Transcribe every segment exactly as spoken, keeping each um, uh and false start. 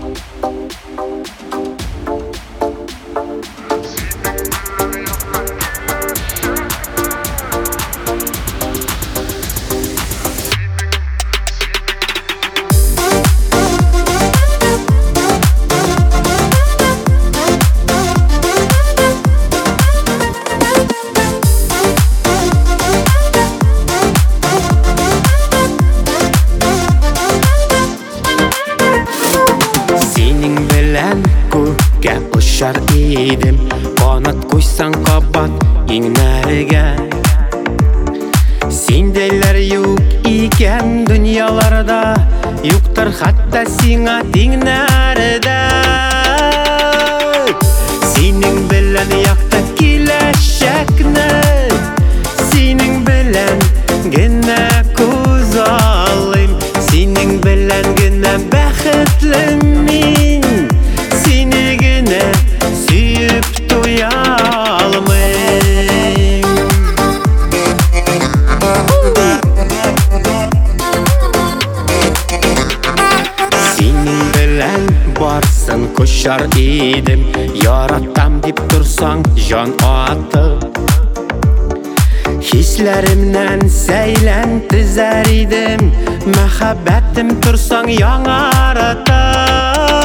Көкке ұшар едім, қанат қойсаң қабат ең нәріге. Сендейлер юк екен дүнияларда, юктар хатта сиңа тең нәріде. Сенің білән яқта келешекні, сенің білән генә көз алайым, сенің білән генә бәхетлім мин. Seni gene süyüp doyalım. Senin bilen varsın koşar idim, yaratam dip dursan can atıp. Hislerimden seylen tizer idim, mehabbetim tursan yanaratıp.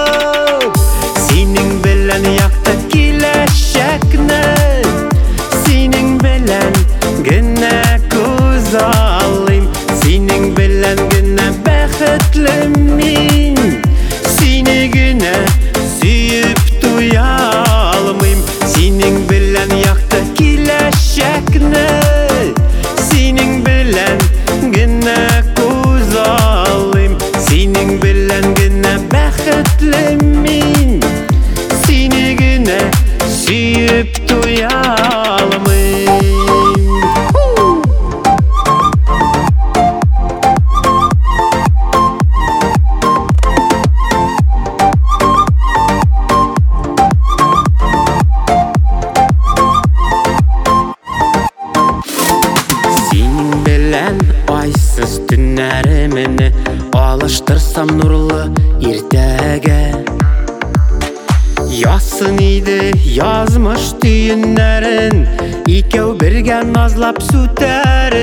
Senin bilen yakta kileşekne, senin bilen gene göz alayım, senin bilen gene bäxetlim min. Seni gene süyüp duyalmayım, senin bilen yakta kileşekne, senin bilen gene göz alayım, senin bilen gene bäxetlim min. Seni gene süyüp duyalmayım. Senin bilen aysız günlerimini alıştırsam nurlu irtege. Yazsın idi yazmış düğünlerin, İkeu birgen nazlap süter